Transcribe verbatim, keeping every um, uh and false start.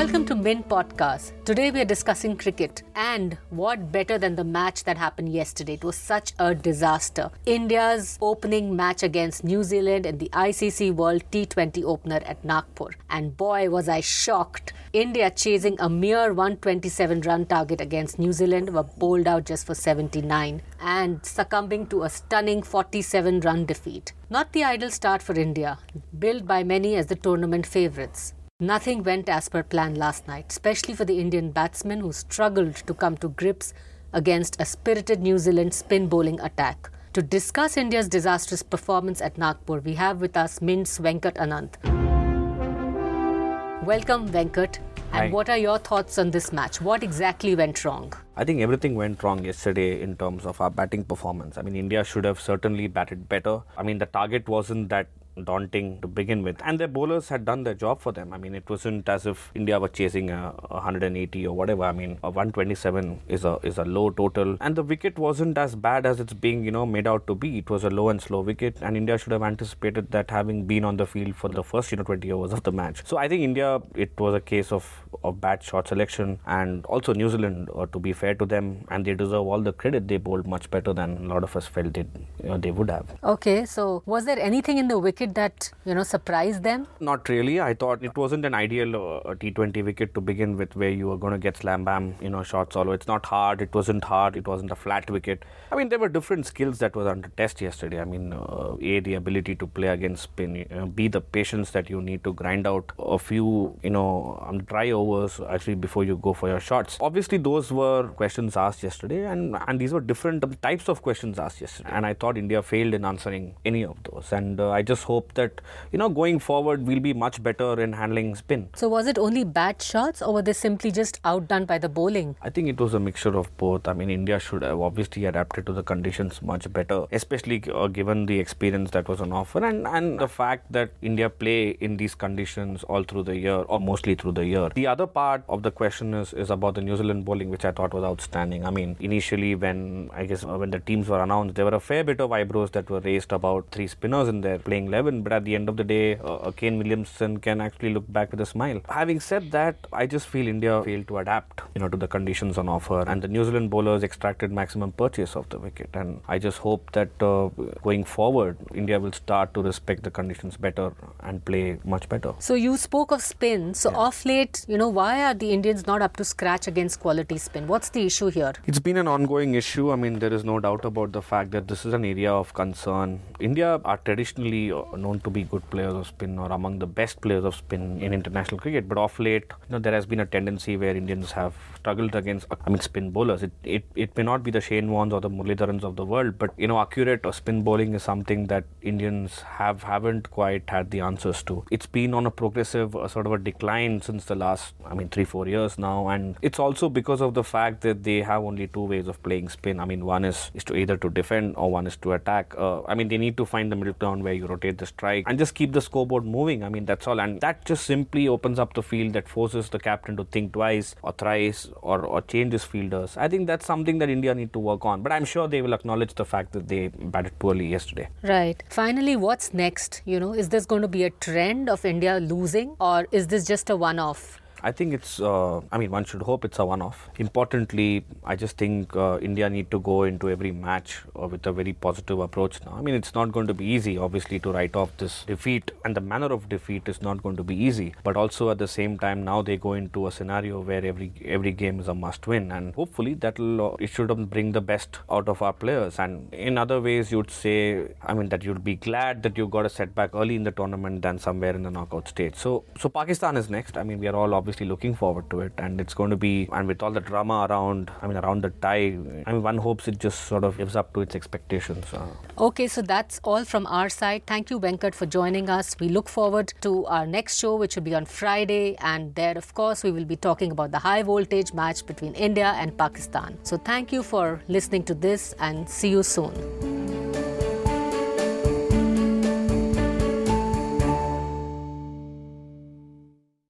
Welcome to Min Podcast. Today we are discussing cricket, and what better than the match that happened yesterday. It was such a disaster. India's opening match against New Zealand in the I C C World T twenty opener at Nagpur. And boy was I shocked. India, chasing a mere one hundred twenty-seven run target against New Zealand, were bowled out just for seventy-nine and succumbing to a stunning forty-seven run defeat. Not the ideal start for India, billed by many as the tournament favourites. Nothing went as per plan last night, especially for the Indian batsmen who struggled to come to grips against a spirited New Zealand spin bowling attack. To discuss India's disastrous performance at Nagpur, we have with us Mint's Venkat Ananth. Welcome, Venkat. And Hi. What are your thoughts on this match? What exactly went wrong? I think everything went wrong yesterday in terms of our batting performance. I mean, India should have certainly batted better. I mean, the target wasn't that daunting to begin with, and their bowlers had done their job for them. I mean, it wasn't as if India were chasing a one hundred eighty or whatever. I mean, a one hundred twenty-seven is a is a low total, and the wicket wasn't as bad as it's being, you know, made out to be. It was a low and slow wicket, and India should have anticipated that, having been on the field for the first, you know, twenty overs of the match. So I think India, it was a case of of bad shot selection, and also New Zealand, uh, to be fair to them, and they deserve all the credit. They bowled much better than a lot of us felt it, you know, they would have. Okay, so was there anything in the wicket that, you know, surprised them? Not really. I thought it wasn't an ideal uh, T twenty wicket to begin with, where you were going to get slam bam, you know, shots all over. It's not hard. It wasn't hard. It wasn't a flat wicket. I mean, there were different skills that was under test yesterday. I mean, uh, A, the ability to play against spin, uh, B, the patience that you need to grind out a few, you know, um, dry overs actually before you go for your shots. Obviously, those were questions asked yesterday, and, and these were different types of questions asked yesterday. And I thought India failed in answering any of those. And uh, I just hope that, you know, going forward, we'll be much better in handling spin. So was it only bad shots, or were they simply just outdone by the bowling? I think it was a mixture of both. I mean, India should have obviously adapted to the conditions much better, especially uh, given the experience that was on offer, and, and the fact that India play in these conditions all through the year, or mostly through the year. The other part of the question is, is about the New Zealand bowling, which I thought was outstanding. I mean, initially when, I guess, uh, when the teams were announced, there were a fair bit of eyebrows that were raised about three spinners in their playing eleven, but at the end of the day, uh, Kane Williamson can actually look back with a smile. Having said that, I just feel India failed to adapt, you know, to the conditions on offer, and the New Zealand bowlers extracted maximum purchase of the wicket. And I just hope that uh, going forward, India will start to respect the conditions better and play much better. So you spoke of spin. So Yeah. off late, you know, why are the Indians not up to scratch against quality spin? What's the issue here? It's been an ongoing issue. I mean, there is no doubt about the fact that this is an area of concern. India are traditionally known to be good players of spin, or among the best players of spin in international cricket, but off late, you know, there has been a tendency where Indians have struggled against, I mean, spin bowlers. It it, it may not be the Shane Warnes or the Muralitharans of the world, but, you know, accurate or spin bowling is something that Indians have haven't quite had the answers to. It's been on a progressive uh, sort of a decline since the last, I mean, three four years now, and it's also because of the fact that they have only two ways of playing spin. I mean, one is is to either to defend, or one is to attack. Uh, I mean, they need to find the middle ground where you rotate the strike and just keep the scoreboard moving. I mean, that's all. And that just simply opens up the field, that forces the captain to think twice or thrice, or, or change his fielders. I think that's something that India need to work on. But I'm sure they will acknowledge the fact that they batted poorly yesterday. Right. Finally, what's next? You know, is this going to be a trend of India losing, or is this just a one-off? I think it's, uh, I mean, one should hope it's a one-off. Importantly, I just think uh, India need to go into every match uh, with a very positive approach now. I mean, it's not going to be easy, obviously, to write off this defeat, and the manner of defeat is not going to be easy. But also at the same time, now they go into a scenario where every every game is a must-win, and hopefully that'll uh, it should bring the best out of our players. And in other ways, you'd say, I mean, that you'd be glad that you got a setback early in the tournament than somewhere in the knockout stage. So, so Pakistan is next. I mean, we are all obviously looking forward to it, and it's going to be, and with all the drama around, I mean, around the tie, I mean, one hopes it just sort of lives up to its expectations. Uh, Okay, so that's all from our side. Thank you, Venkat, for joining us. We look forward to our next show, which will be on Friday, and there, of course, we will be talking about the high voltage match between India and Pakistan. So thank you for listening to this, and see you soon.